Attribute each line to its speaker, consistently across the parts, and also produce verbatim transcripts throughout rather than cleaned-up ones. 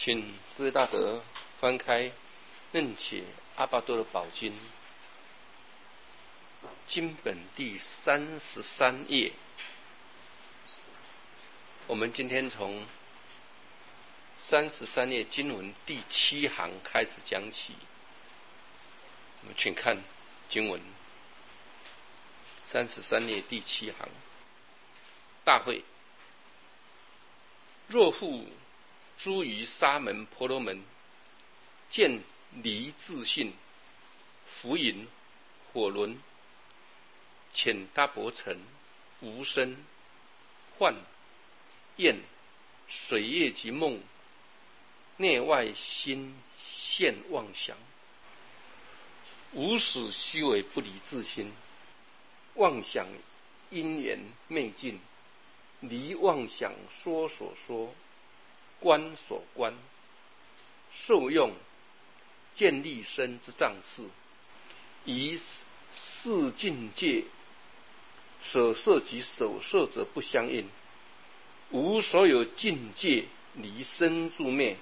Speaker 1: 请诸位大德翻开《楞且阿巴多的宝经》经本第三十三页。我们今天从三十三页经文第七行开始讲起。我们请看经文三十三页第七行：大会，若复诸于沙门婆罗门，见离自性，浮影火轮，浅大薄尘，无声幻焰，水液及梦，内外心现妄想，无始虚伪不离自心，妄想因缘昧尽，离妄想说所说，观所观，受用见立身之障事，以四境界所摄及所摄者不相应，无所有境界离身住灭，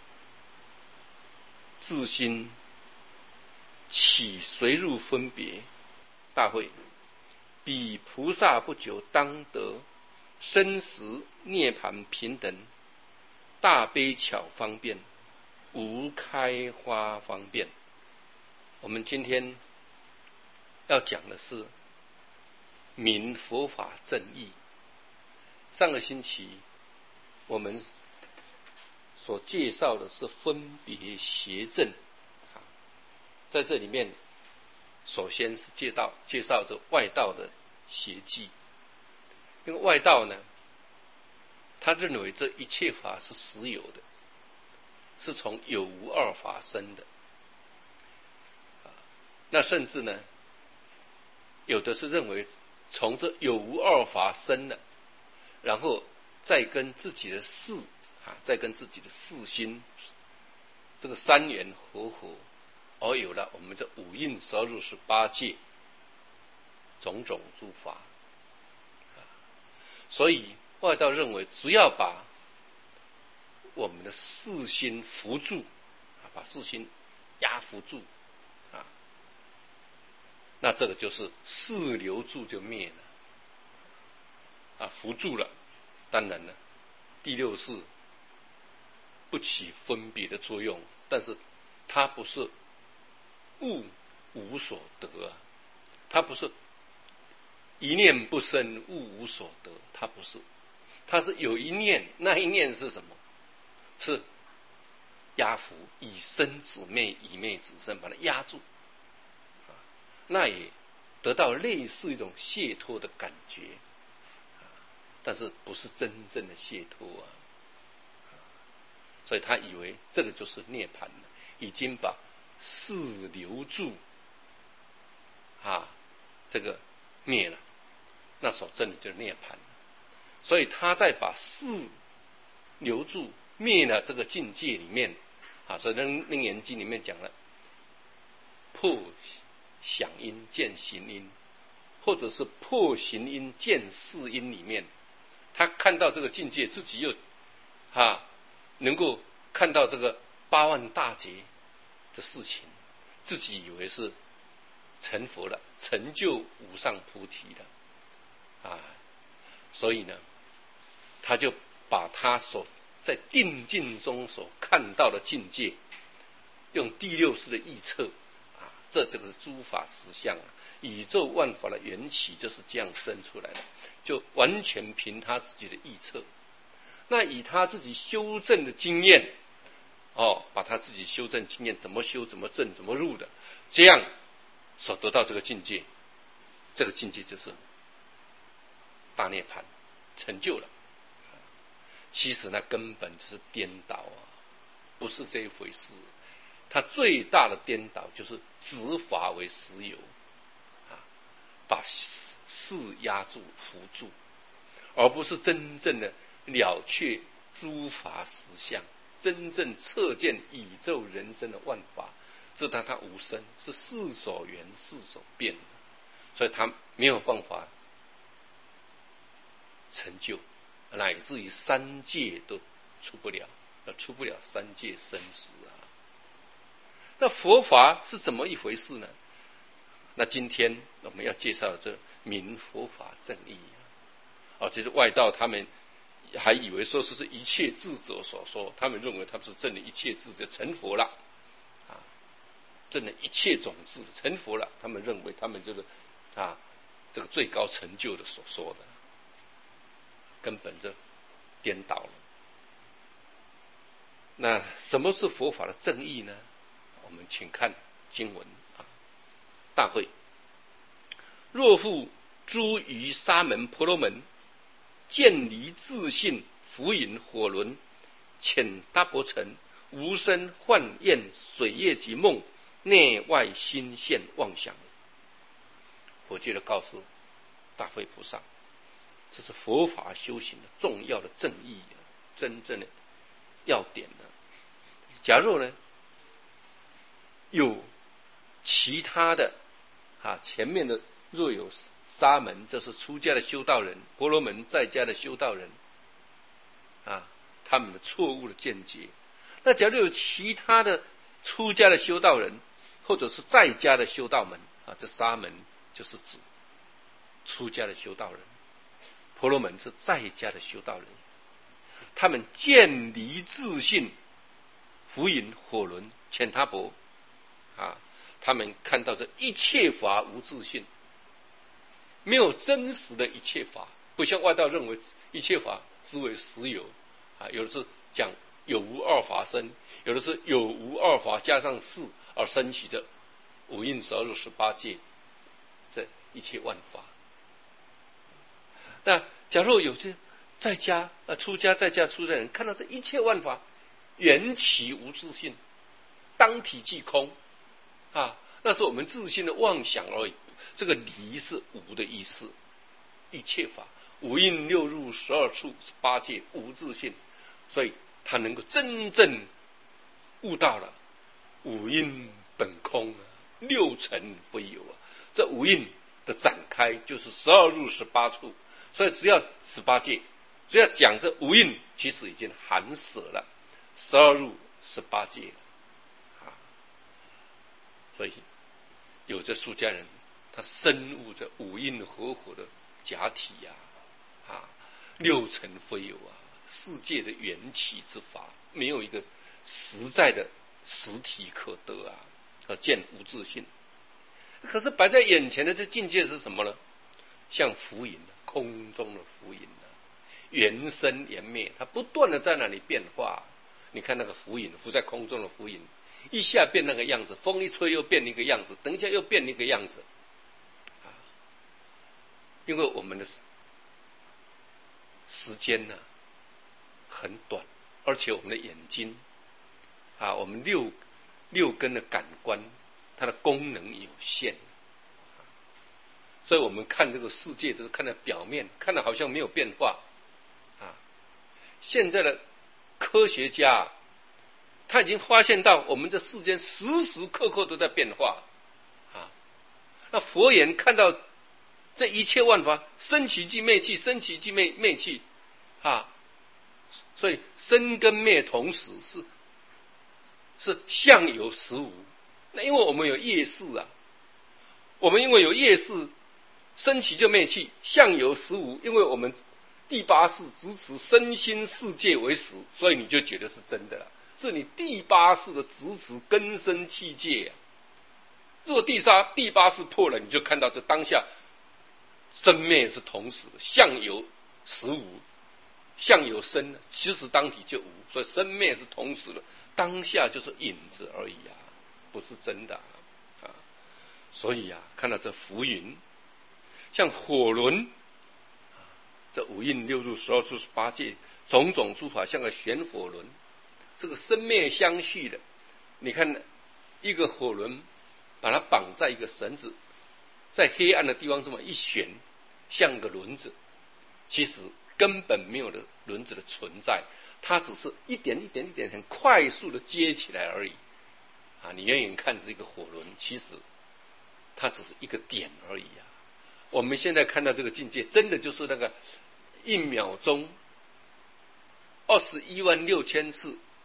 Speaker 1: 自心起随入分别。大会，彼菩萨不久当得生死涅盘平等，大悲巧方便，无开花方便。我们今天要讲的是明佛法正义。上个星期我们所介绍的是分别邪正，在这里面首先是介绍介绍着外道的邪计。因为外道呢，他认为这一切法是实有的，是从有无二法生的。那甚至呢，有的是认为从这有无二法生了，然后再跟自己的事啊，再跟自己的事心这个三缘合合，而有了我们这五蕴十入十八界种种诸法。所以外道认为，只要把我们的事心扶住，把事心压服住啊，那这个就是事留住就灭了啊，扶住了。当然了，第六识不起分别的作用，但是它不是物无所得啊，它不是一念不生物无所得，它不是，它是有一念，那一念是什么？是压服，以生止灭，以灭止生，把它压住，那也得到类似一种解脱的感觉，但是不是真正的解脱啊。所以他以为这个就是涅槃了，已经把事留住啊，这个灭了，那所证的就是涅槃。所以他在把事留住灭了这个境界里面啊，所以《楞严经》里面讲了破想因见行因，或者是破行因见事因里面，他看到这个境界，自己又啊能够看到这个八万大劫的事情，自己以为是成佛了，成就无上菩提了啊。所以呢，他就把他所在定境中所看到的境界，用第六识的臆测啊，这这个是诸法实相啊，宇宙万法的缘起就是这样生出来的，就完全凭他自己的臆测。那以他自己修正的经验，哦，把他自己修正经验怎么修、怎么正、怎么入的，这样所得到这个境界，这个境界就是大涅槃，成就了。其实呢，根本就是颠倒啊，不是这一回事。他最大的颠倒就是执法为实有啊，把事压住、扶住，而不是真正的了却诸法实相，真正彻见宇宙人生的万法，知道它无生，是事所缘，事所变，所以他没有办法成就，乃至于三界都出不了那出不了三界生死啊。那佛法是怎么一回事呢？那今天我们要介绍这明佛法正义啊，哦，这是外道他们还以为说是是一切智者所说，他们认为他们是证了一切智者成佛了啊，证了一切种子成佛了，他们认为他们就是啊这个最高成就的所说的，根本就颠倒了。那什么是佛法的正义呢？我们请看经文啊，大会。若复诸于沙门婆罗门，见离自性，浮引火轮，遣大婆城，无生幻焰，水夜及梦，内外心现妄想。佛接着告诉大慧菩萨，这是佛法修行的重要的正义啊，真正的要点呢。假若呢有其他的啊，前面的若有沙门，这是出家的修道人；婆罗门在家的修道人啊，他们的错误的见解。那假如有其他的出家的修道人，或者是在家的修道门啊，这沙门就是指出家的修道人，婆罗门是在家的修道人。他们见离自性，浮引火轮，遣他婆啊，他们看到这一切法无自性，没有真实的一切法，不像外道认为一切法之为实有啊，有的是讲有无二法身，有的是有无二法加上事而生起这五蕴十二入十八界这一切万法。那假如有些在家啊出家在家出家人看到这一切万法缘起无自性，当体即空啊，那是我们自性的妄想而已。这个离是无的意思，一切法五蕴六入十二处十八界无自性，所以他能够真正悟到了五蕴本空啊，六尘非有啊。这五蕴的展开就是十二入十八处，所以只要十八界，只要讲这五蕴，其实已经含舍了十二入十八界了啊。所以有这出家人，他深悟这五蕴合合的假体呀、啊，啊，六尘非有啊，世界的缘起之法，没有一个实在的实体可得啊，可见无自性。可是摆在眼前的这境界是什么呢？像浮影，空中的浮影啊，缘生缘灭，它不断的在那里变化。你看那个浮影，浮在空中的浮影，一下变那个样子，风一吹又变一个样子，等一下又变一个样子。因为我们的时间呢、啊、很短，而且我们的眼睛啊，我们六六根的感官，它的功能有限，所以我们看这个世界就是看到表面，看到好像没有变化啊。现在的科学家他已经发现到我们这世间时时刻刻都在变化啊。那佛言看到这一切万法生起即灭去，生起即灭灭去啊，所以生跟灭同时是是相有实无。那因为我们有业识啊，我们因为有业识，生起就灭去，相有实无。因为我们第八识只持身心世界为实，所以你就觉得是真的了。是你第八识的执持根生器界啊。如果第三第八识破了，你就看到这当下生灭是同时的，相有实无，相有生，其实当体就无，所以生灭是同时的，当下就是影子而已啊，不是真的 啊, 啊。所以啊，看到这浮云，像火轮，这五蕴六入十二处十八界种种诸法，像个旋火轮，这个生灭相续的。你看一个火轮，把它绑在一个绳子，在黑暗的地方这么一旋，像个轮子，其实根本没有的轮子的存在，它只是一点一点一点很快速的接起来而已啊！你远远看这个火轮，其实它只是一个点而已啊！我们现在看到这个境界，真的就是那个一秒钟二十一万六千次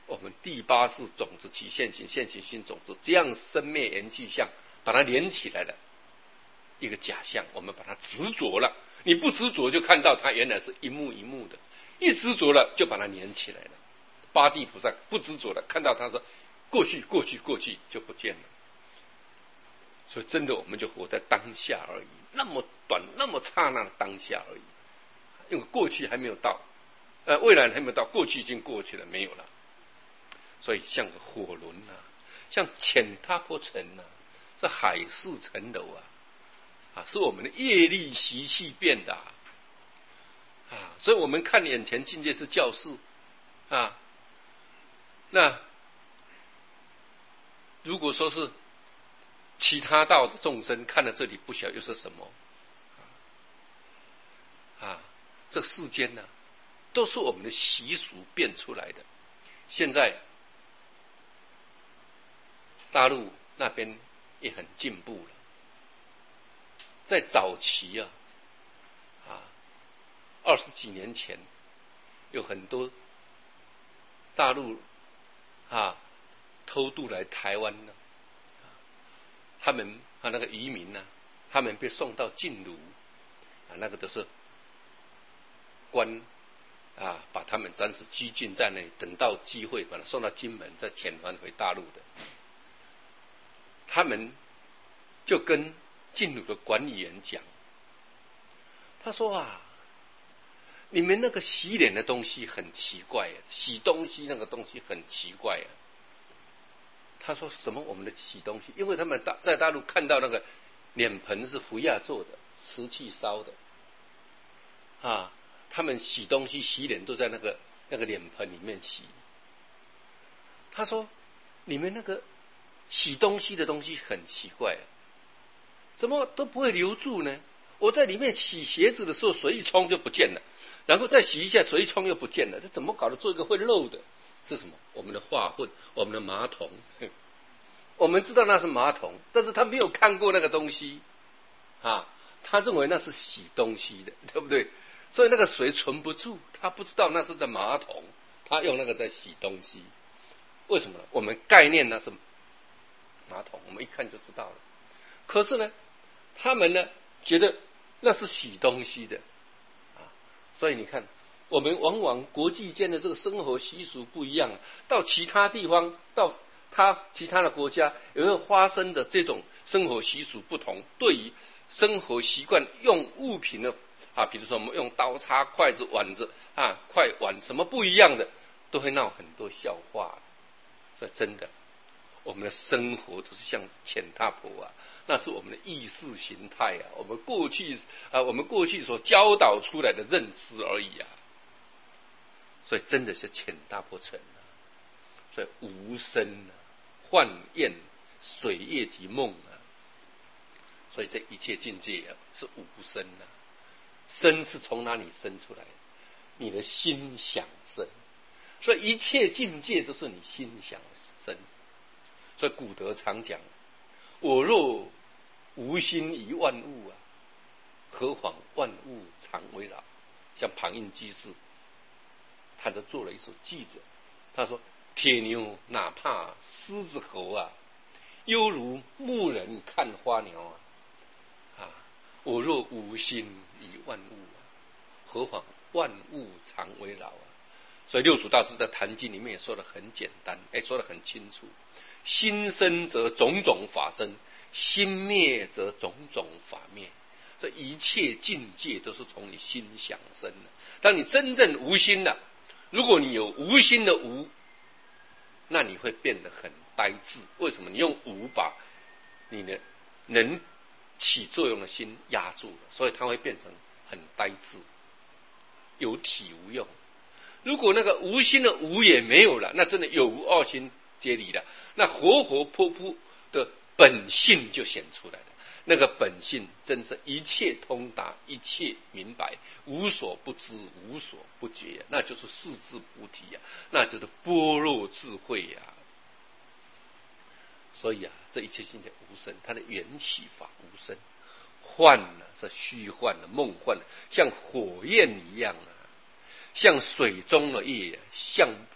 Speaker 1: 我们第八世种子起现行，现行新种子，这样生灭缘起相，把它连起来了一个假象，我们把它执着了。你不执着，就看到它原来是一幕一幕的；一执着了，就把它连起来了。八地菩萨不执着了，看到它是过去，过去，过去就不见了。所以真的，我们就活在当下而已，那么短，那么刹那的当下而已。因为过去还没有到，呃，未来还没有到，过去已经过去了，没有了。所以像个火轮啊，像浅踏波尘啊，这海市蜃楼啊，啊，是我们的业力习气变的啊。啊，所以我们看眼前境界是教室啊，那如果说是其他道的众生看了这里，不晓得又是什么啊？这世间呢、啊，都是我们的习俗变出来的。现在大陆那边也很进步了，在早期啊，啊，二十几年前，有很多大陆啊偷渡来台湾呢、啊，他们啊那个移民呢、啊，他们被送到禁卢啊，那个都是官啊，把他们暂时拘禁在那里，等到机会把他送到金门，再遣返回大陆的。他们就跟禁鲁的管理员讲，他说啊，你们那个洗脸的东西很奇怪啊，洗东西那个东西很奇怪啊。他说什么？我们的洗东西，因为他们大在大陆看到那个脸盆是福亚做的，瓷器烧的啊，他们洗东西洗脸都在那个那个脸盆里面洗。他说你们那个洗东西的东西很奇怪啊，怎么都不会留住呢？我在里面洗鞋子的时候，水一冲就不见了，然后再洗一下，水一冲又不见了，这怎么搞得做一个会漏的？是什么？我们的化粪，我们的马桶。我们知道那是马桶，但是他没有看过那个东西啊，他认为那是洗东西的，对不对？所以那个水存不住，他不知道那是在马桶，他用那个在洗东西。为什么呢？我们概念那是马桶，我们一看就知道了。可是呢，他们呢觉得那是洗东西的啊，所以你看，我们往往国际间的这个生活习俗不一样，到其他地方，到他其他的国家，也会发生的这种生活习俗不同，对于生活习惯用物品的啊，比如说我们用刀叉、筷子、碗子啊、筷碗什么不一样的，都会闹很多笑话。所以真的，我们的生活都是像浅踏婆啊，那是我们的意识形态啊，我们过去啊，我们过去所教导出来的认知而已啊。所以真的是浅踏婆城啊，所以无声啊，幻焰、水月及梦啊，所以这一切境界啊是无声啊。生是从哪里生出来的？你的心想生。所以一切境界都是你心想生。所以古德常讲，我若无心于万物啊，何妨万物常为老。像庞印居士，他就做了一首偈子，他说：铁牛哪怕狮子猴啊，犹如牧人看花鸟啊。啊，我若无心于万物啊，何妨万物常为老啊。所以六祖大师在《坛经》里面也说得很简单，哎，说得很清楚：心生则种种法生，心灭则种种法灭。这一切境界都是从你心想生的。当你真正无心了，如果你有无心的无，那你会变得很呆滞。为什么？你用无把你的能起作用的心压住了，所以它会变成很呆滞，有体无用。如果那个无心的无也没有了，那真的有无二心皆离了，那活活泼泼的本性就显出来了。那个本性真是一切通达，一切明白，无所不知，无所不觉，那就是四智菩提啊，那就是般若智慧呀、啊。所以啊，这一切境界无声，它的缘起法无声，幻呢、啊、是虚幻的、梦幻的，像火焰一样啊，像水中的月，像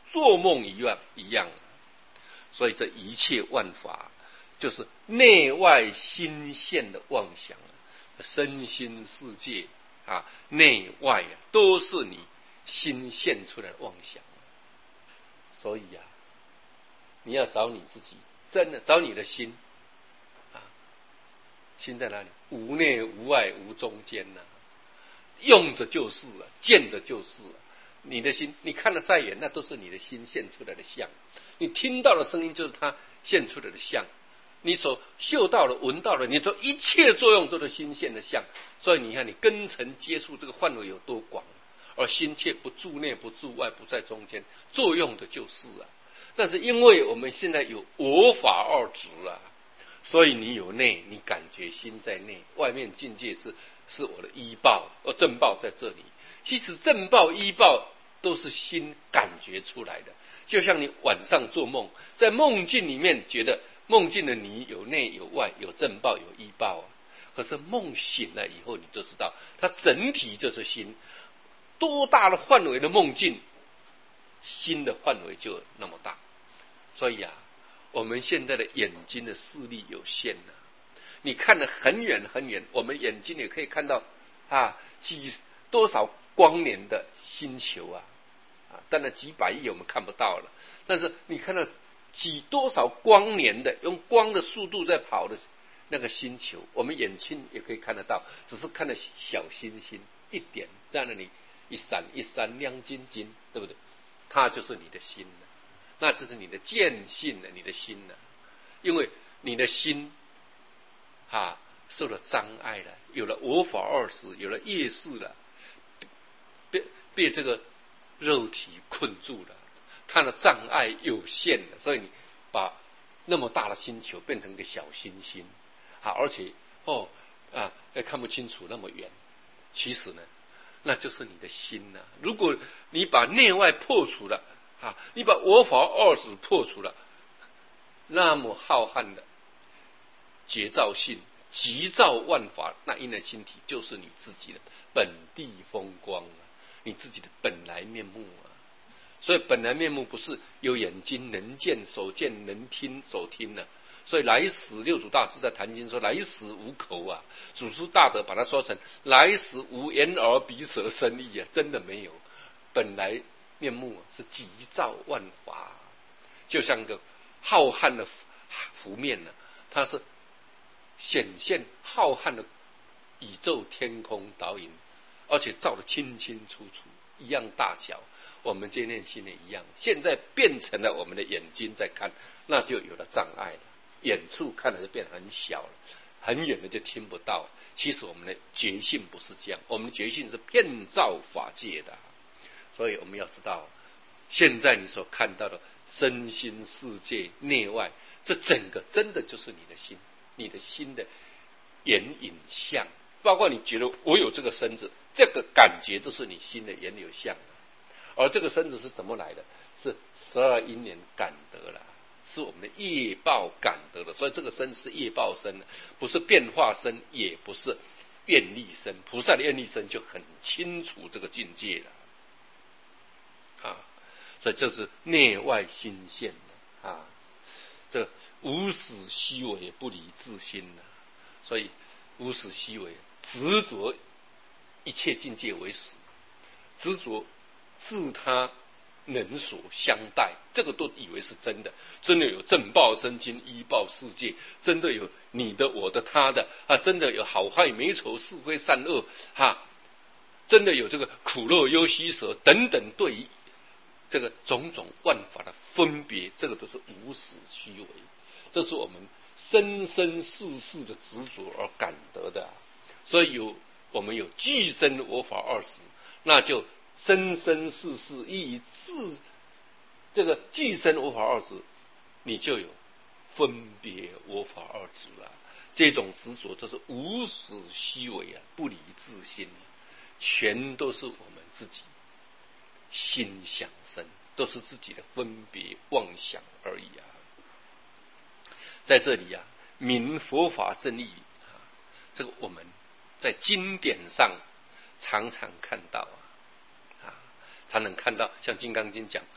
Speaker 1: 做梦一样一样。所以这一切万法，就是内外心现的妄想，身心世界啊，内外啊，都是你心现出来的妄想。所以啊，你要找你自己，真的找你的心啊，心在哪里？无内无外无中间呐、啊，用着就是了，见着就是了。你的心，你看得再远，那都是你的心现出来的相；你听到的声音，就是它现出来的相；你所嗅到的、闻到的，你说一切作用都是心现的相。所以你看，你根尘接触这个范围有多广，而心却不住内、不住外、不在中间，作用的就是啊。但是因为我们现在有我法二执啊，所以你有内，你感觉心在内，外面境界是是我的依报，而正报在这里。其实正报依报都是心感觉出来的，就像你晚上做梦，在梦境里面觉得梦境的你有内有外，有正报有依报啊。可是梦醒了以后，你就知道它整体就是心，多大的范围的梦境，心的范围就那么大。所以啊，我们现在的眼睛的视力有限啊，你看得很远很远，我们眼睛也可以看到啊几多少光年的星球啊，啊，当然几百亿我们看不到了，但是你看到几多少光年的用光的速度在跑的那个星球，我们眼睛也可以看得到，只是看到小星星一点在那里一闪一闪亮晶晶，对不对？它就是你的心了，那这是你的见性了，你的心了，因为你的心啊受了障碍了，有了我法二识，有了业识了。被被这个肉体困住了，它的障碍有限了，所以你把那么大的星球变成一个小星星，好，而且哦啊看不清楚那么远。其实呢，那就是你的心呐、啊。如果你把内外破除了啊，你把我法二识破除了，那么浩瀚的觉照性急照万法，那因的心体就是你自己的本地风光啊，你自己的本来面目啊。所以本来面目不是有眼睛能见手见能听手听呢、啊。所以来时六祖大师在谈经说来时无口啊，祖师大德把它说成来时无眼耳鼻舌身意啊，真的没有。本来面目、啊、是急照万法，就像个浩瀚的湖面呢、啊，它是显现浩瀚的宇宙天空导引，而且照得清清楚楚，一样大小。我们这念心也一样，现在变成了我们的眼睛在看，那就有了障碍了。远处看的就变得很小了，很远的就听不到。其实我们的觉性不是这样，我们的觉性是遍照法界的。所以我们要知道，现在你所看到的身心世界内外，这整个真的就是你的心，你的心的眼影像。包括你觉得我有这个身子，这个感觉都是你心的眼有像。而这个身子是怎么来的？是十二因缘感得了，是我们的业报感得了。所以这个身是业报身，不是变化身，也不是愿力身。菩萨的愿力身就很清楚这个境界了啊！所以这是内外心现啊，这无始虚伪不离自心了。所以无始虚伪，执着一切境界为实，执着自他能所相待，这个都以为是真的，真的有正报身经依报世界，真的有你的我的他的啊，真的有好坏美丑是非善恶啊，真的有这个苦乐忧喜舍等等，对于这个种种万法的分别，这个都是无始虚伪，这是我们生生世世的执着而感得的。所以有我们有具身我法二识，那就生生世世以自这个具身我法二执，你就有分别我法二执了。这种执着就是无始虚伪啊，不离自心，全都是我们自己心想生，都是自己的分别妄想而已啊。在这里啊，明佛法正义啊，这个我们在经典上常常看到啊。才能看到像《金刚经》讲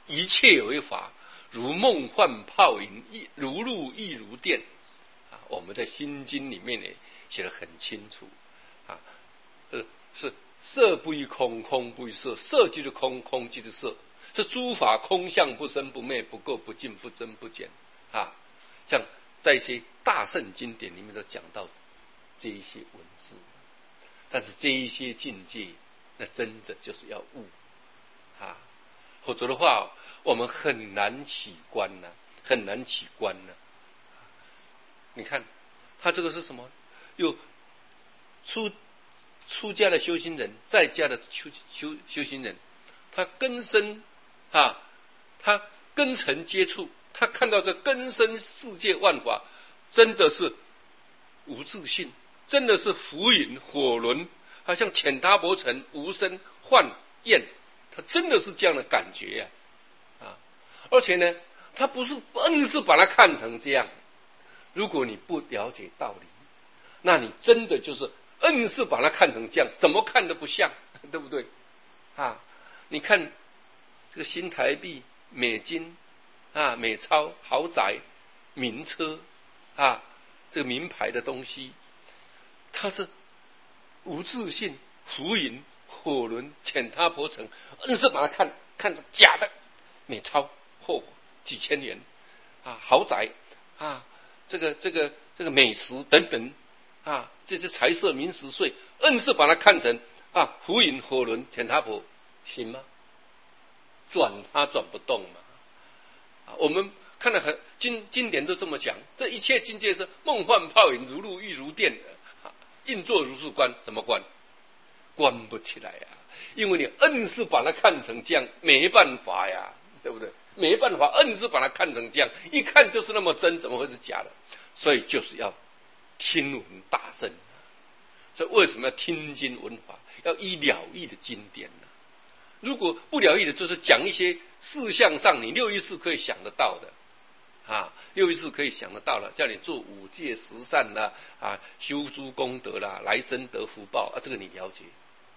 Speaker 1: 一切为法，如梦幻泡影，如露亦如电。啊，我们在《心经》里面呢写得很清楚啊，呃，是色不异空，空不异色，色即是空，空即是色，是诸法空相，不生不灭，不垢不净，不增不减啊。像在一些大圣经典里面都讲到这一些文字，但是这一些境界，那真的就是要悟啊，否则的话，我们很难起观呢、啊，很难起观呢、啊。你看，他这个是什么？有出出家的修行人，在家的修修修行人，他根深啊，他根尘接触，他看到这根深世界万法，真的是无自性，真的是浮云火轮，好像浅搭薄尘，无声幻焰，他真的是这样的感觉呀、啊，啊，而且呢，他不是硬是把它看成这样。如果你不了解道理，那你真的就是硬是把它看成这样，怎么看都不像，对不对？啊，你看这个新台币、美金啊、美钞、豪宅、名车啊，这个名牌的东西，它是无自性、浮云、火轮、浅搭薄尘，硬是把它看看成假的美钞，嚯、哦，几千元啊，豪宅啊。这个这个这个美食等等啊，这些财色名食睡，硬是把它看成啊浮云火轮浅搭薄，行吗？转它转不动嘛。啊，我们看了很经经典都这么讲，这一切境界是梦幻泡影，如露亦如电，啊，应作如是观，怎么观？观不起来呀、啊，因为你硬是把它看成这样，没办法呀，对不对？没办法，硬是把它看成这样，一看就是那么真，怎么会是假的？所以就是要听闻大圣。所以为什么要听经闻法？要依了义的经典呢？如果不了义的，就是讲一些事项上你六意识可以想得到的啊，六意识可以想得到了，叫你做五戒十善啦，啊，修诸功德啦，来生得福报啊，这个你了解。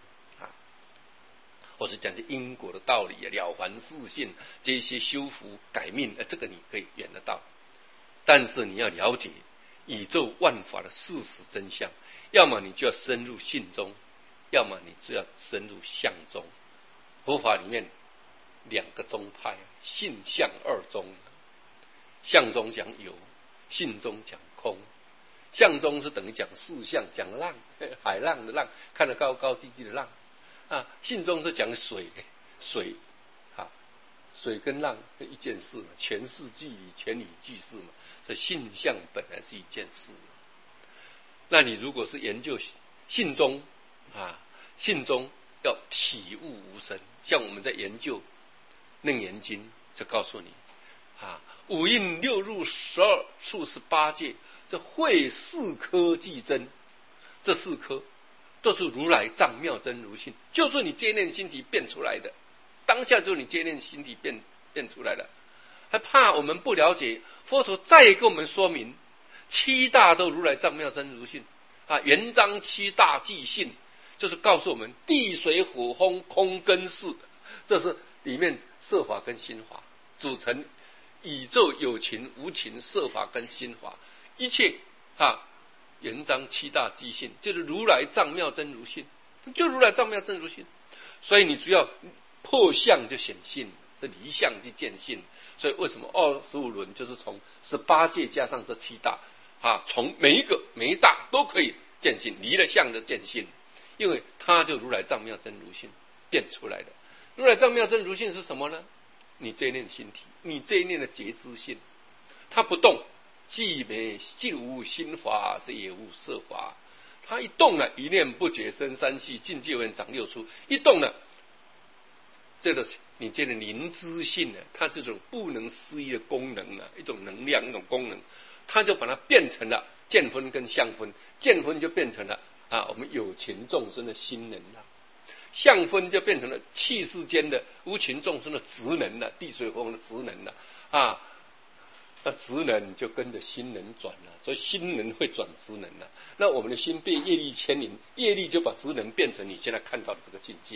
Speaker 1: 或是讲些因果的道理啊，了凡四性这些修福改命，呃，这个你可以圆得到。但是你要了解宇宙万法的事实真相，要么你就要深入信中，要么你就要深入相中。佛法里面两个宗派，信相二宗。相中讲有，信中讲空。相中是等于讲事相，讲浪，海浪的浪，看得高高低低的浪。啊，信中是讲水，水，啊，水跟浪是一件事嘛，全事即理，全理即事嘛，所以性相本来是一件事。那你如果是研究信中啊，信中要体悟无生，像我们在研究《楞严经》，就告诉你啊，五蕴六入十二处十八界，这会四科即真，这四科。都是如来藏妙真如性，就是你接念心体变出来的，当下就是你接念心体变变出来的，还怕我们不了解？佛陀再给我们说明，七大都如来藏妙真如性啊，圆章七大即性，就是告诉我们地水火风空跟识，这是里面色法跟心法组成宇宙有情无情色法跟心法，一切啊。圆章七大即性，就是如来藏妙真如性，就如来藏妙真如性。所以你只要破相就显性，这离相就见性。所以为什么二十五轮就是从十八界加上这七大啊，从每一个每一大都可以见性，离了相就见性，因为它就如来藏妙真如性变出来的。如来藏妙真如性是什么呢？你这一念心体，你这一念的觉知性，它不动。既没既无心法，是也无色法。他一动了，一念不觉生三系，境界文长六出。一动了，这个你这个灵知性呢，它这种不能思议的功能啊，一种能量，一种功能，它就把它变成了见分跟相分，见分就变成了啊，我们有情众生的心能了，相分就变成了气世间的无情众生的职能了，地水火风的职能了啊。那职能就跟着心能转了，所以心能会转职能了。那我们的心被业力牵引，业力就把职能变成你现在看到的这个境界。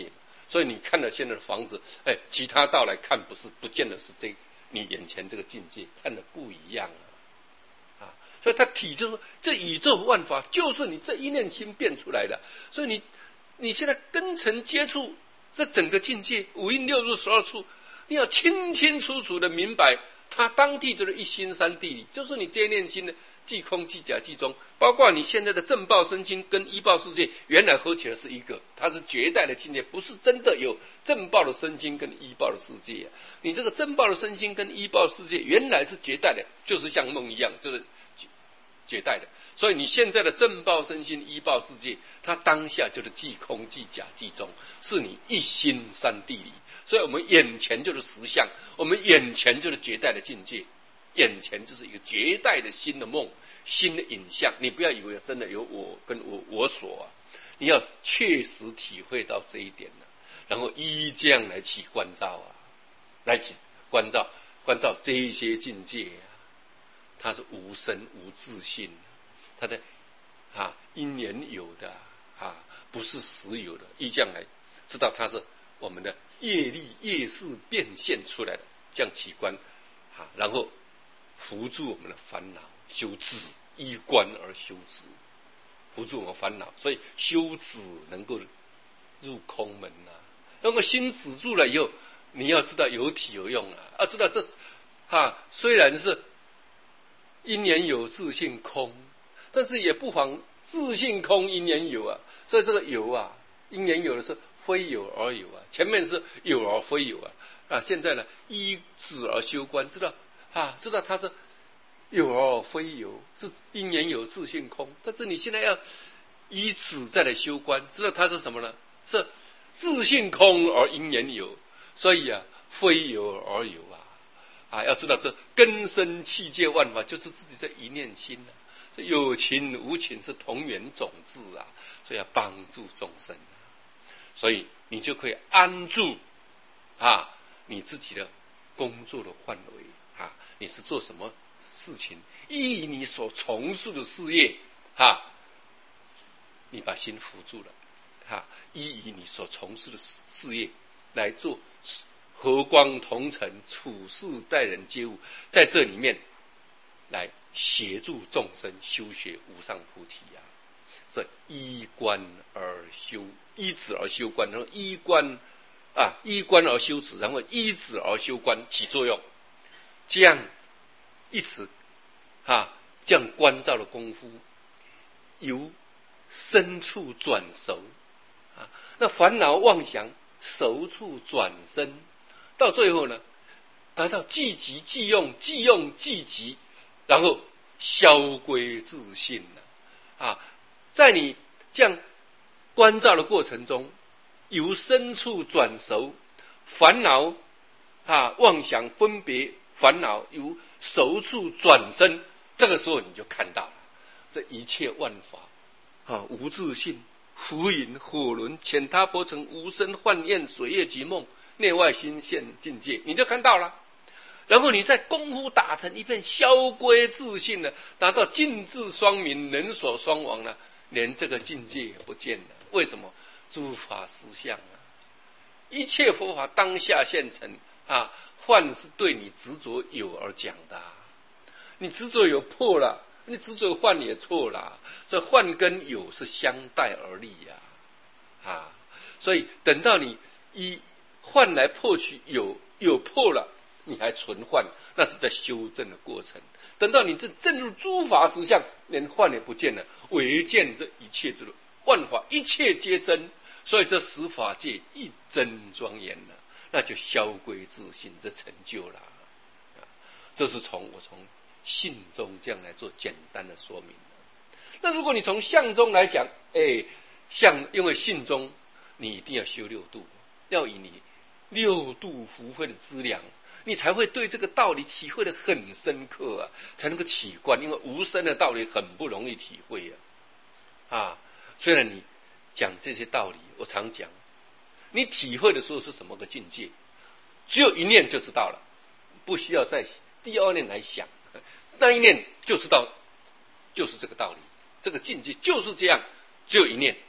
Speaker 1: 所以你看了现在的房子，哎，其他道来看不是，不见得是这你眼前这个境界看的不一样啊，啊，所以他体就是这宇宙万法就是你这一念心变出来的，所以你你现在根尘接触这整个境界五阴六入十二处，你要清清楚楚的明白，它当地就是一心三地理，就是你这一念心的即空即假即中，包括你现在的正报身心跟依报世界，原来合起来是一个，它是绝代的境界，不是真的有正报的身心跟依报的世界、啊。你这个正报的身心跟依报世界，原来是绝代的，就是像梦一样，就是绝代的。所以你现在的正报身心依报世界，它当下就是即空即假即中，是你一心三地理。所以我们眼前就是实相，我们眼前就是绝代的境界。眼前就是一个绝代的新的梦，新的影像。你不要以为真的有我跟我我所啊，你要确实体会到这一点呢、啊，然后依这样来起关照啊，来起关照关照这一些境界啊，它是无生无自性，它的啊因缘有的啊，不是实有的，依这样来知道它是我们的业力业识变现出来的，这样起观啊，然后扶助我们的烦恼，修止，依观而修止，扶助我们烦恼，所以修止能够入空门啊。那么心止住了以后，你要知道有体有用啊，要知道这啊虽然是因缘有自性空，但是也不妨自性空因缘有啊。所以这个有啊，因缘有的是非有而有啊，前面是有而非有啊，啊现在呢依止而修观，知道。啊，知道它是有而非有，是因缘有自性空。但是你现在要依此再来修观，知道它是什么呢？是自性空而因缘有，所以啊，非有而有啊。啊，要知道这根生器界万法就是自己这一念心啊。所以有情无情是同源种子啊，所以要帮助众生啊。所以你就可以安住啊你自己的工作的范围。啊，你是做什么事情？依你所从事的事业，哈、啊，你把心扶住了，哈、啊，依以你所从事的事业来做，和光同尘，处事待人接物，在这里面来协助众生修学无上菩提啊。所以依观而修，依止而修观，然后依观啊，依观而修止，然后依止而修观起作用。这样一直啊，这样关照的功夫，由深处转熟啊，那烦恼妄想熟处转深，到最后呢，达到即即即用，即用即即，然后消归自性了啊。在你这样关照的过程中，由深处转熟，烦恼啊妄想分别。烦恼由熟处转生，这个时候你就看到了这一切万法啊无自性，浮云火轮遣他波成无声幻焰水月即梦，内外心现境界，你就看到了。然后你再功夫打成一片，消归自性了，达到尽智双明，人所双亡了，连这个境界也不见了。为什么？诸法实相啊，一切佛法当下现成啊。幻是对你执着有而讲的、啊，你执着有破了，你执着幻也错了，所以幻跟有是相待而立呀、啊，啊，所以等到你以幻来破取有，有破了，你还存幻，那是在修正的过程。等到你这正入诸法实相，连幻也不见了，唯见这一切之万法，一切皆真，所以这十法界一真庄严了。那就消归自性，这成就了、啊。这是从我从信中这样来做简单的说明。那如果你从相中来讲，哎，相因为信中你一定要修六度，要以你六度福慧的资粮，你才会对这个道理体会的很深刻啊，才能够起观。因为无声的道理很不容易体会啊。啊，虽然你讲这些道理，我常讲。你体会的时候是什么个境界？只有一念就知道了，不需要再第二念来想，那一念就知道，就是这个道理，这个境界就是这样，只有一念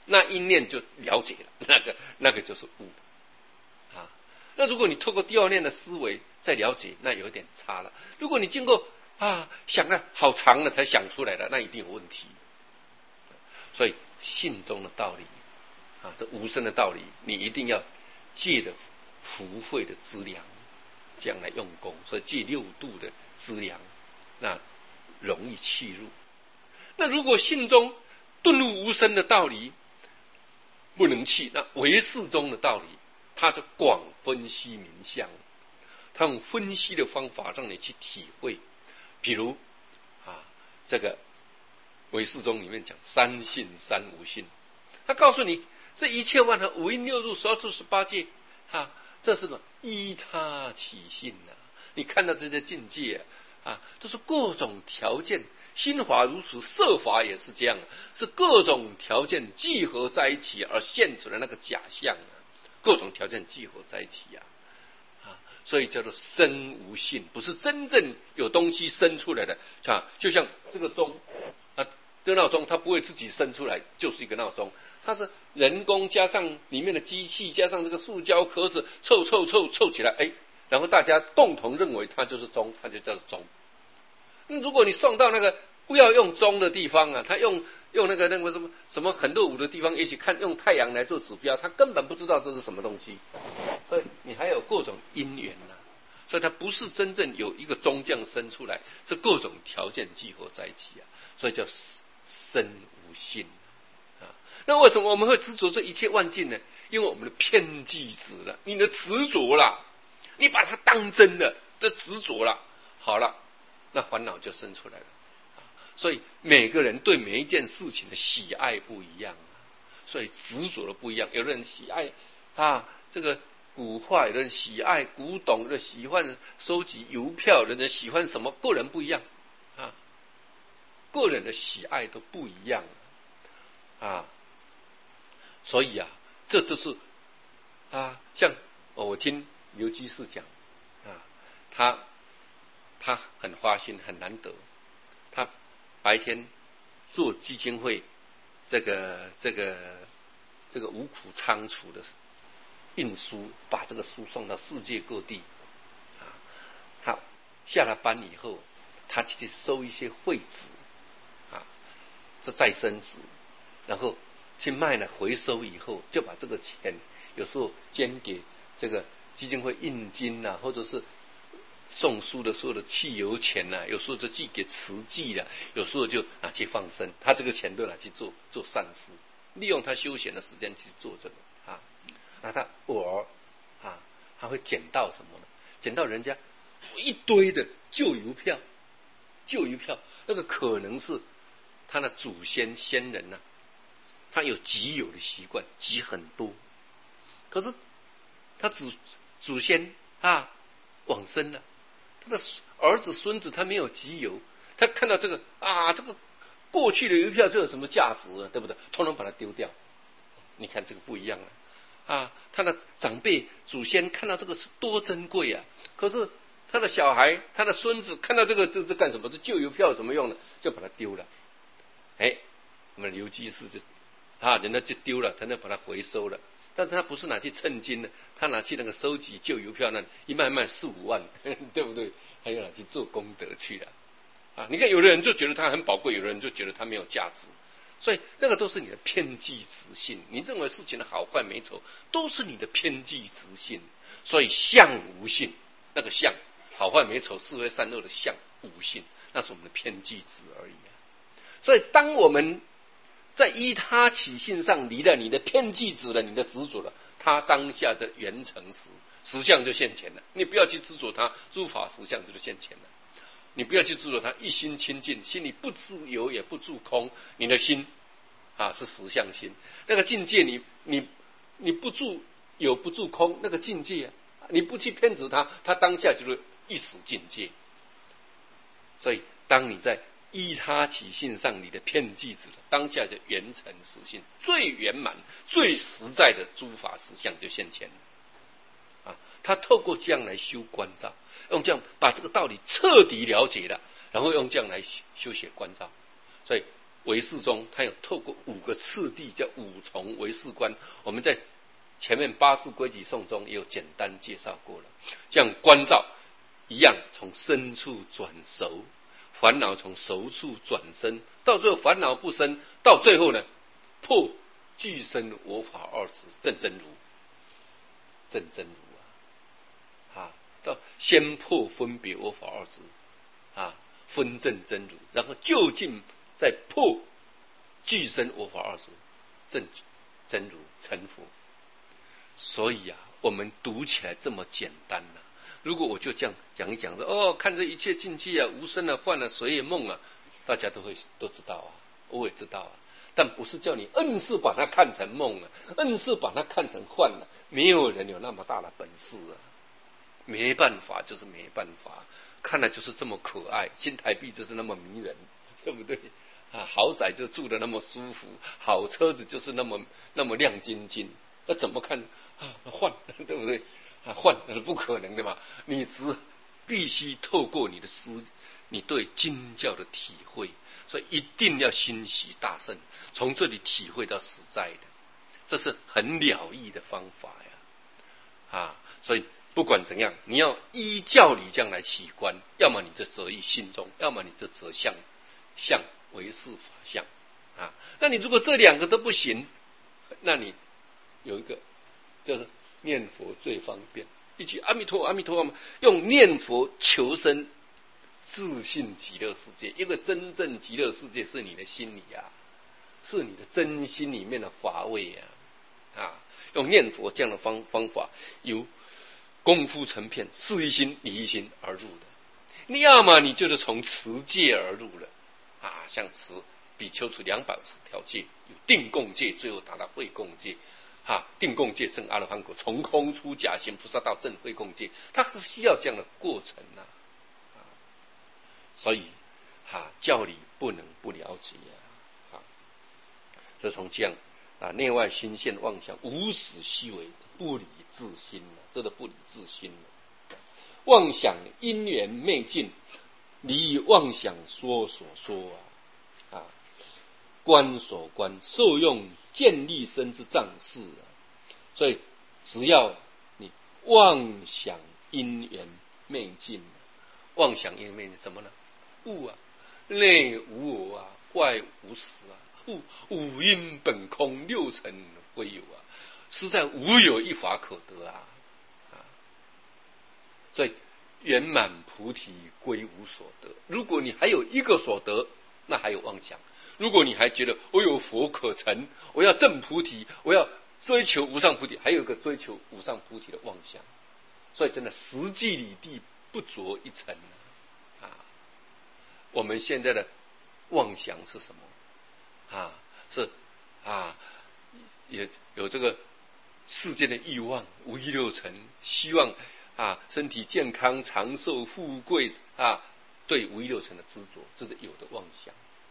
Speaker 1: 那一念就了解了，那个那个就是悟啊。那如果你透过第二念的思维再了解，那有点差了。如果你经过啊想了好长了才想出来的，那一定有问题。所以信中的道理啊，这无声的道理，你一定要借着福慧的资粮，这样来用功。所以借六度的资粮，那容易契入。那如果信中顿悟无声的道理不能契，那唯识中的道理，它就广分析名相，它用分析的方法让你去体会。比如啊，这个唯识中里面讲三性三无性，他告诉你这一切万恒五阴六入十二处十八界啊，这是什么依他起性啊。你看到这些境界啊，啊都是各种条件，心法如此，色法也是这样，是各种条件聚合在一起而现出的那个假象啊，各种条件聚合在一起啊，啊，所以叫做生无性，不是真正有东西生出来的啊。就像这个钟啊，这个闹钟它不会自己生出来，就是一个闹钟，它是人工加上里面的机器，加上这个塑胶壳子凑凑凑凑起来，哎，然后大家共同认为它就是钟，它就叫做钟。那如果你送到那个不要用钟的地方啊，他用用那个那个什么什么很落伍的地方，也许看用太阳来做指标，他根本不知道这是什么东西。所以你还有各种因缘呐、啊，所以它不是真正有一个钟这样生出来，是各种条件集合在一起啊，所以叫生无性啊。那为什么我们会执着这一切万境呢？因为我们的偏激执了，你的执着了，你把它当真了，这执着了，好了，那烦恼就生出来了。所以每个人对每一件事情的喜爱不一样啊，所以执着的不一样。有的人喜爱啊这个古画，有的人喜爱古董，有的人喜欢收集邮票，有的人喜欢什么，个人不一样啊，个人的喜爱都不一样啊。所以啊，这就是啊，像我听刘居士讲啊，他他很花心，很难得，他白天做基金会这个这个这个五苦仓储的运输，把这个书送到世界各地啊。他下了班以后，他去收一些废纸啊，这再生纸，然后去卖了，回收以后就把这个钱有时候捐给这个基金会印金呐、啊，或者是送书的时候的汽油钱呐、啊，有时候就寄给慈济了，有时候就拿去放生，他这个钱都拿去做做善事，利用他休闲的时间去做这个啊。那他偶尔啊，他会捡到什么呢？捡到人家一堆的旧邮票，旧邮票那个可能是他的祖先先人呐、啊，他有集邮的习惯，集很多，可是他祖祖先啊往生了。他的儿子孙子他没有集邮，他看到这个啊，这个过去的邮票这有什么价值啊，对不对？通通把它丢掉。你看这个不一样了啊！他的长辈祖先看到这个是多珍贵啊，可是他的小孩他的孙子看到这个这这干什么？这旧邮票有什么用呢？就把它丢了。哎，我们刘居士就啊，人家就丢了，他就把它回收了。但是他不是拿去称金的，他拿去那个收集旧邮票，那一卖卖四五万，对不对？还有拿去做功德去了啊！你看，有的人就觉得它很宝贵，有的人就觉得它没有价值，所以那个都是你的偏激执性。你认为事情的好坏美丑，都是你的偏激执性。所以相无性，那个相好坏美丑是非善恶的相无性，那是我们的偏激执而已啊。所以当我们在依他起性上离了你的偏激执了，你的执着了，他当下的缘成时，实相就现前了。你不要去执着他，诸法实相就现前了。你不要去执着他，一心清净，心里不住有也不住空，你的心啊是实相心。那个境界你，你你你不住有不住空，那个境界啊，你不去偏执他，他当下就是一时境界。所以当你在依他起性上你的偏激执了，当下就圆成实性，最圆满最实在的诸法实相就现前了啊！他透过这样来修观照，用这样把这个道理彻底了解了，然后用这样来修学观照。所以唯识中，它有透过五个次第，叫五重唯识观。我们在前面八识规矩颂中也有简单介绍过了。像观照一样，从深处转熟，烦恼从熟处转生，到最后烦恼不生，到最后呢，破具身我法二执，正真如，正真如啊，啊，到先破分别我法二执，啊，分正真如，然后究竟再破具身我法二执，正真如成佛。所以啊，我们读起来这么简单呐、啊。如果我就这样讲一讲说，哦，看这一切境界啊，无生啊，幻啊，随也梦啊，大家都会都知道啊，我也知道啊。但不是叫你硬是把它看成梦啊，硬是把它看成幻啊，没有人有那么大的本事啊。没办法，就是没办法。看来就是这么可爱，新台币就是那么迷人，对不对？啊，豪宅就住得那么舒服，好车子就是那么那么亮晶晶。那怎么看啊？换对不对？啊，换那是不可能的嘛！你只必须透过你的思，你对经教的体会，所以一定要欣喜大圣，从这里体会到实在的，这是很了义的方法呀！啊，所以不管怎样，你要依教理这样来起观，要么你就择于心中，要么你就择相，相为是法相啊。那你如果这两个都不行，那你有一个就是念佛最方便，一句阿弥陀阿弥陀，用念佛求生自信极乐世界。因为真正极乐世界是你的心里啊，是你的真心里面的法味啊啊！用念佛这样的方方法，由功夫成片，事一心理一心而入的。你要么你就是从持戒而入了啊，像持比丘持两百五十条戒，有定共戒，最后达到慧共戒。啊，定共戒证阿罗汉果，从空出假行菩萨道证慧共戒，它是需要这样的过程呐、啊。啊，所以啊，教理不能不了解啊。啊，这从这样啊，内外心现妄想，无始虚伪，不离自心了、啊，这个不离自心了、啊。妄想因缘昧尽，离妄想说所说啊。啊。观所观，受用建立身之障事啊！所以只要你妄想因缘昧尽，妄想因缘昧尽什么呢？物啊，内无我啊，外无实啊，物五阴本空，六尘非有啊，实在无有一法可得啊！啊，所以圆满菩提归无所得。如果你还有一个所得，那还有妄想。如果你还觉得我有佛可成，我要证菩提，我要追求无上菩提，还有一个追求无上菩提的妄想，所以真的实际里地不着一层啊！我们现在的妄想是什么啊？是啊，也有这个世间的欲望，五欲六尘，希望啊身体健康、长寿、富贵啊，对五欲六尘的执着，这是有的妄想。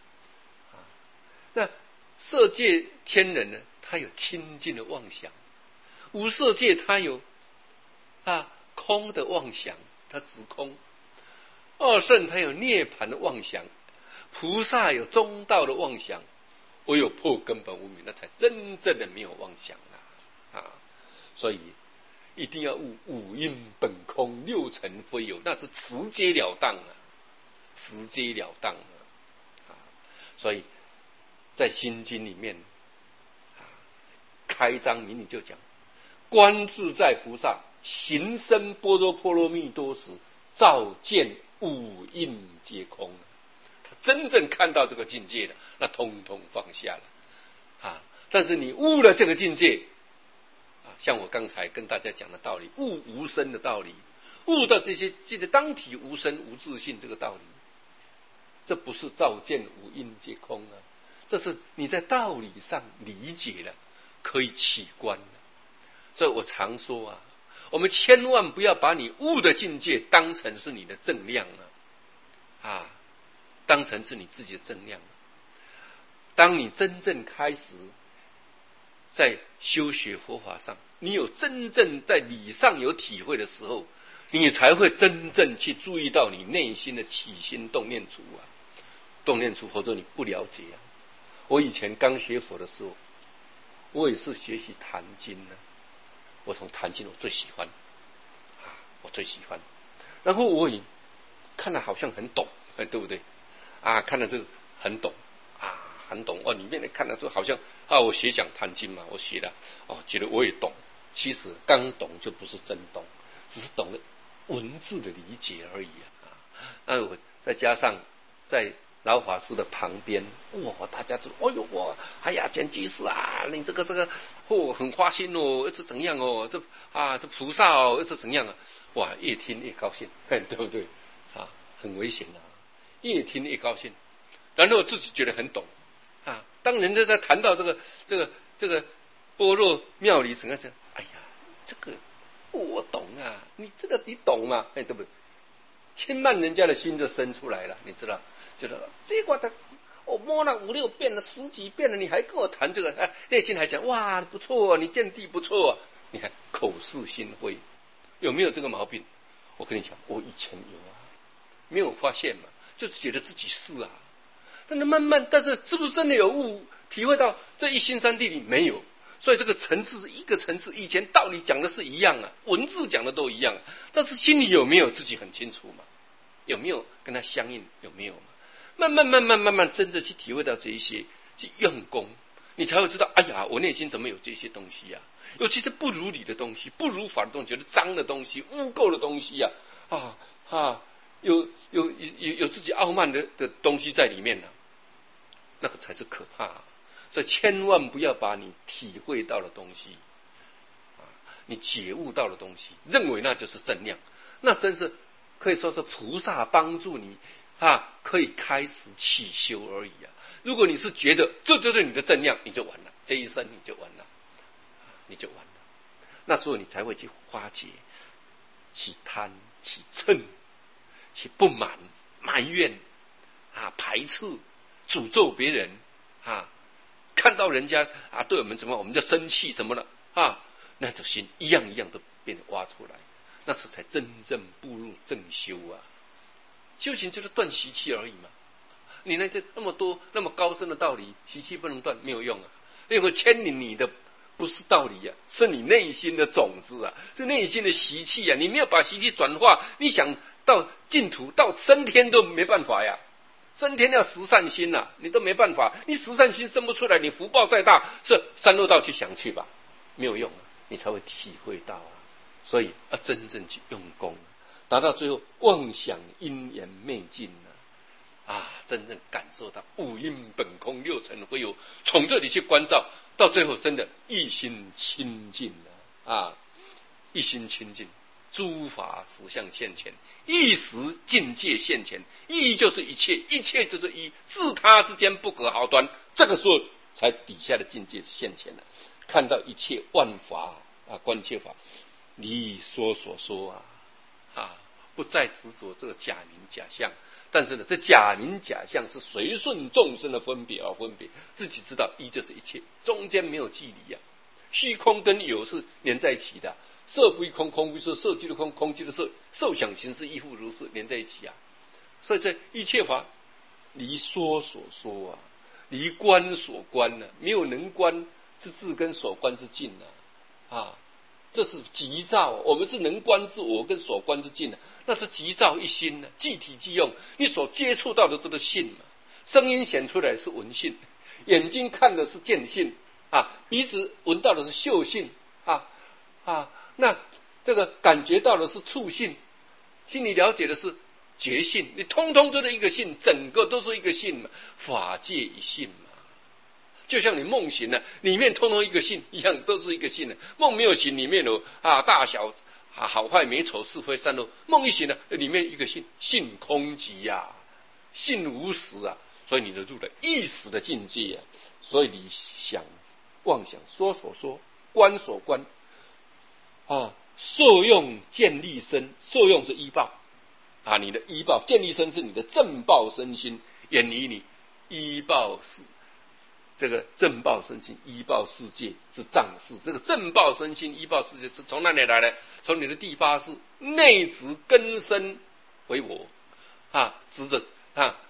Speaker 1: 那色界天人呢？他有清净的妄想；无色界他有啊空的妄想，他执空；二圣他有涅槃的妄想；菩萨有中道的妄想；唯有破根本无明，那才真正的没有妄想啊！啊，所以一定要悟五阴本空，六尘非有，那是直截了当啊，直截了当啊！啊，所以。在心经里面，啊，开章明理就讲，观自在菩萨行深般若波罗蜜多时，照见五阴皆空。他真正看到这个境界的，那通通放下了啊！但是你悟了这个境界啊，像我刚才跟大家讲的道理，悟无生的道理，悟到这些记得当体无生无自性这个道理，这不是照见五阴皆空啊！这是你在道理上理解了，可以起观了。所以我常说啊，我们千万不要把你悟的境界当成是你的正量啊，啊，当成是你自己的正量。当你真正开始在修学佛法上，你有真正在理上有体会的时候，你才会真正去注意到你内心的起心动念处啊，动念处，否则你不了解啊。 我以前刚学佛的时候，我也是学习坛经呢。我从坛经我最喜欢，啊，我最喜欢。然后我也看了好像很懂，哎，对不对？啊，看了这个很懂，啊，很懂。哦，里面看了说好像啊，我学讲坛经嘛，我学了，哦，觉得我也懂。其实刚懂就不是真懂，只是懂了文字的理解而已啊。那我再加上在老法师的旁边，哇，大家就，哎呦，哇，哎呀，简居士啊，你这个这个，哦，很花心哦，这怎样哦，这啊，这菩萨哦，这怎样啊？哇，越听越高兴，对不对？啊，很危险的、啊，越听越高兴，然后自己觉得很懂啊。当人家在谈到这个这个这个般若妙理怎样讲？哎呀，这个我懂啊，你这个你懂吗？哎，对不对？千万人家的心就生出来了，你知道？觉得结果他我摸了五六遍了，十几遍了，你还跟我谈这个？哎，内心还讲哇不错，你见地不错、啊。你看口是心非，有没有这个毛病？我跟你讲，我以前有啊，没有发现嘛，就是觉得自己是啊。但是慢慢，但是是不是真的有悟，体会到这一心三谛里没有？所以这个层次是一个层次，以前道理讲的是一样啊，文字讲的都一样、啊，但是心里有没有自己很清楚嘛？有没有跟他相应？有没有嘛？慢慢慢慢慢慢真正去体会到这一些，去用功，你才会知道，哎呀，我内心怎么有这些东西呀、啊？尤其是不如理的东西，不如法的东西，觉得脏的东西，污垢的东西呀、啊，啊啊，有有有有自己傲慢的的东西在里面呢、啊，那个才是可怕、啊。所以千万不要把你体会到的东西，啊，你觉悟到的东西，认为那就是正量，那真是可以说是菩萨帮助你。啊，可以开始起修而已啊！如果你是觉得这就是你的正量，你就完了，这一生你就完了，啊、你就完了。那时候你才会去化解起贪、起嗔、起不满、埋怨啊、排斥、诅咒别人啊，看到人家啊对我们怎么，我们就生气什么了啊，那种心一样一样都变得挖出来，那时才真正步入正修啊！修行就是断习气而已嘛。你那这那么多那么高深的道理，习气不能断，没有用啊。因为牵引你的不是道理啊，是你内心的种子啊，是内心的习气啊。你没有把习气转化，你想到净土到升天都没办法呀。升天要十善心呐、啊，你都没办法。你十善心生不出来，你福报再大，是三恶道去想去吧，没有用啊，你才会体会到啊。所以要真正去用功。达到最后妄想因缘昧尽了啊，真正感受到五阴本空六尘非有，从这里去关照，到最后真的一心清净了啊，一心清净，诸法实相现前，一时境界现前，一就是一切，一切就是一，自他之间不可毫端。这个时候才底下的境界现前了，看到一切万法啊，观切法，你说所说啊。啊，不再执着这个假名假相，但是呢，这假名假相是随顺众生的分别而分别，自己知道一就是一切，中间没有距离呀、啊。虚空跟有是连在一起的，色不异空，空不异色，色即是空，空即是色，受想行识亦复如是，连在一起啊。所以这一切法离说所说啊，离观所观呢、啊，没有能观之智跟所观之境啊啊。这是即照，我们是能观之我跟所观之境的，那是即照一心呢，即体即用。你所接触到的都是性嘛，声音显出来是闻性，眼睛看的是见性啊，鼻子闻到的是嗅性啊啊，那这个感觉到的是触性，心里了解的是觉性，你通通都是一个性，整个都是一个性嘛，法界一性嘛。就像你梦醒了，里面通通一个性一样，都是一个性的。梦没有醒，里面有啊大小啊好坏美丑是非善恶。梦一醒了，里面一个性，性空寂呀、啊，性无实啊。所以你就入了意识的境界啊。所以你想妄想说所说，观所观啊，受用见立身，受用是依报啊，你的依报见立身是你的正报身心，远离你依报是。这个正报身心依报世界之障事，这个正报身心依报世界是从哪里来的？从你的第八识内执根身为我啊，执着啊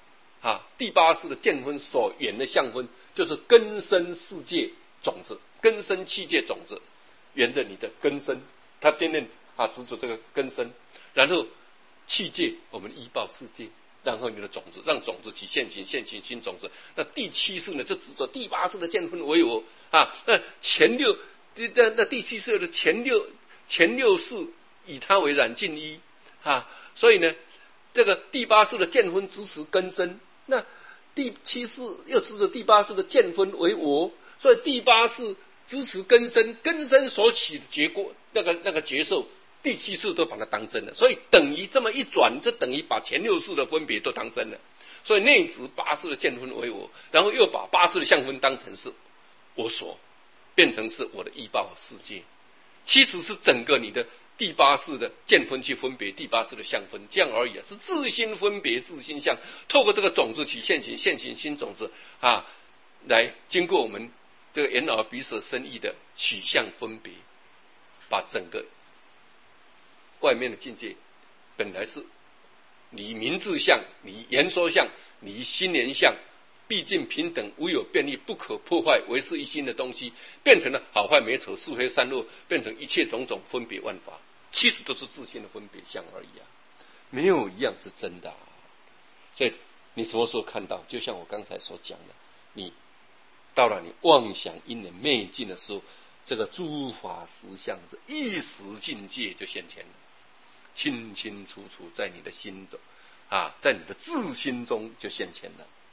Speaker 1: 啊，第八世的见分所缘的相分，就是根生世界种子，根生器界种子，沿着你的根生，他偏偏啊执着这个根生，然后器界我们依报世界，然后你的种子让种子起现行，现行新种子。那第七世呢，就指着第八世的见分为我啊，那前六那那第七世的前六前六世以它为染净一啊，所以呢，这个第八世的见分支持根生。那第七世又支持第八世的见分为我，所以第八世支持根生，根生所起的结果，那个那个结受，第七世都把它当真了，所以等于这么一转，这等于把前六世的分别都当真了。所以内指八世的见分为我，然后又把八世的相分当成是我所，变成是我的依报世界，其实是整个你的第八世的见分去分别第八世的相分，这样而已啊，是自心分别自心相，透过这个种子起现行，现行新种子啊，来经过我们这个眼耳鼻舌身意的取向分别，把整个外面的境界本来是离名字相、离言说相、离心念相，毕竟平等无有变异，不可破坏，唯是一心的东西，变成了好坏美丑是非善恶，变成一切种种分别万法，其实都是自性的分别相而已啊，没有一样是真的啊。所以你什么时候看到，就像我刚才所讲的，你到了你妄想因缘昧尽的时候，这个诸法实相这一时境界就现前了，清清楚楚在你的心中啊，在你的自心中就现前了。